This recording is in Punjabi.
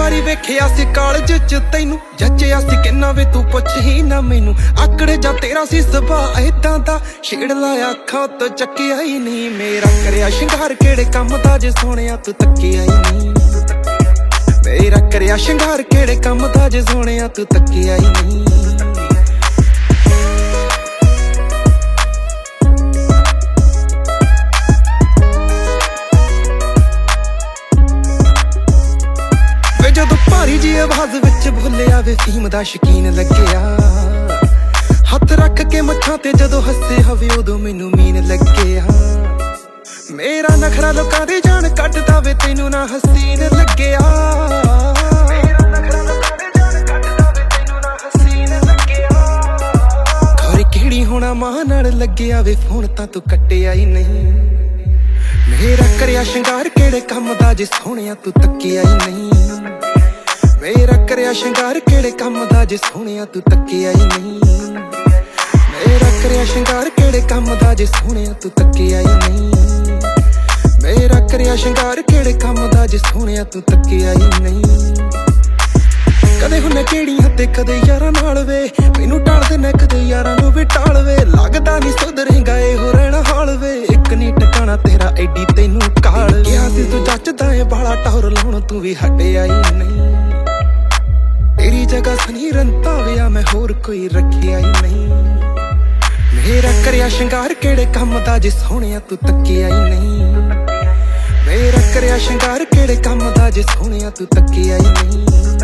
ਵਾਰੀ ਵੇਖਿਆ ਸੀ ਕਾਲਜ ਚ ਤੈਨੂੰ, ਜੱਜਿਆ ਸੀ ਕਿੰਨਾ ਵੇ ਤੂੰ ਪੁੱਛ ਹੀ ਨਾ ਮੈਨੂੰ। ਆਕੜ ਜਾ ਤੇਰਾ ਸੀ ਸੁਭਾਅ ਏਦਾਂ ਦਾ, ਛੇੜ ਲਾਇਆ ਅੱਖਾਂ ਤੋਂ ਚੱਕਿਆ ਹੀ ਨਹੀਂ। ਮੇਰਾ ਕਰਿਆ ਸ਼ਿੰਗਾਰ ਕਿਹੜੇ ਕੰਮ ਦਾ ਜੇ ਸੋਹਣਿਆ ਤੂੰ ਤੱਕਿਆ ਹੀ ਨਹੀਂ। ਮੇਰਾ ਕਰਿਆ ਸ਼ਿੰਗਾਰ ਕਿਹੜੇ ਕੰਮ ਦਾ ਜੇ ਸੋਹਣਿਆ ਤੂੰ ਤੱਕਿਆ ਹੀ ਨਹੀਂ। ਜਦੋਂ ਭਾਰੀ ਜੀ ਆਵਾਜ਼ ਵਿੱਚ ਬੋਲਿਆ ਵੇ ਫੀਮ ਦਾ ਸ਼ਕੀਨ ਲੱਗਿਆ। ਹੱਥ ਰੱਖ ਕੇ ਮੱਥਾਂ ਤੇ ਜਦੋਂ ਹੱਸੇ ਹਵੇ ਉਦੋਂ ਮੈਨੂੰ ਮੀਨ ਲੱਗਿਆ। ਮੇਰਾ ਨਖਰਾ ਲੋਕਾਂ ਦੀ ਜਾਨ ਕੱਢਦਾ ਵੇ ਤੈਨੂੰ ਨਾ ਹਸੀਨ ਲੱਗਿਆ। ਘਰ ਕਿਹੜੀ ਹੋਣਾ ਮਾਂ ਨਾਲ ਲੱਗਿਆ ਵੇ ਫੋਨ ਤਾਂ ਤੂੰ ਕੱਟਿਆ ਹੀ ਨਹੀਂ। ਮੇਰਾ ਕਰਿਆ ਸ਼ਿੰਗਾਰ ਕਿਹੜੇ ਕੰਮ ਦਾ ਜੇ ਸੋਹਣਿਆ ਤੂੰ ਤੱਕਿਆ ਹੀ ਨਹੀਂ। ਮੇਰਾ ਕਰਿਆ ਸ਼ਿੰਗਾਰ ਕਿਹੜੇ ਕੰਮ ਦਾ ਜੇ ਸੋਹਣਿਆ ਤੂੰ ਤੱਕਿਆ ਹੀ ਨਹੀਂ। ਮੇਰਾ ਕਰਿਆ ਸ਼ਿੰਗਾਰ ਕਿਹੜੇ ਕੰਮ ਦਾ ਜੇ ਸੋਹਣਿਆ ਤੂੰ ਤੱਕਿਆ ਹੀ ਨਹੀਂ। ਮੇਰਾ ਕਰਿਆ ਸ਼ਿੰਗਾਰ ਕਿਹੜੇ ਕੰਮ ਦਾ ਜੇ ਸੋਹਣਿਆ ਤੂੰ ਤੱਕਿਆ ਹੀ ਨਹੀਂ। ਕਦੇ ਹੁਣੇ ਕਿਹੜੀਆਂ ਤੇ ਕਦੇ ਯਾਰਾਂ ਨਾਲ ਵੇ, ਮੈਨੂੰ ਟਾਲਦੇ ਨੇ ਕਦੇ ਯਾਰਾਂ ਨੂੰ ਵੀ ਟਾਲ ਵੇ। ਲੱਗਦਾ ਨਹੀਂ ਸੁਧਰੇਗਾ ਇਹੋ ਰਹਿਣਾ ਹਾਲ ਵੇ, ਇੱਕ ਨੀ ਟਿਕਾਣਾ ਤੇਰਾ ਐਡੀ ਤੈਨੂੰ ਕਾਲ। ਕਿਹਾ ਸੀ ਤੂੰ ਜੱਚਦਾ ਏ ਬਾਲਾ ਟੌਰ ਲਾਉਣ ਤੂੰ ਵੀ ਹਟਿਆ ਹੀ ਨਹੀਂ। ਤੇਰੀ ਜਗ੍ਹਾ ਸਨੀ ਰੰਤਾ ਵਿਆ ਮੈਂ ਹੋਰ ਕੋਈ ਰੱਖਿਆ ਹੀ ਨਹੀਂ। ਮੇਰਾ ਕਰਿਆ ਸ਼ਿੰਗਾਰ ਕਿਹੜੇ ਕੰਮ ਦਾ ਜੇ ਸੋਹਣਿਆ ਤੂੰ ਤੱਕਿਆ ਹੀ ਨਹੀਂ। ਮੇਰਾ ਕਰਿਆ ਸ਼ਿੰਗਾਰ ਕਿਹੜੇ ਕੰਮ ਦਾ ਜੇ ਸੋਹਣਿਆ ਤੂੰ ਤੱਕਿਆ ਹੀ ਨਹੀਂ।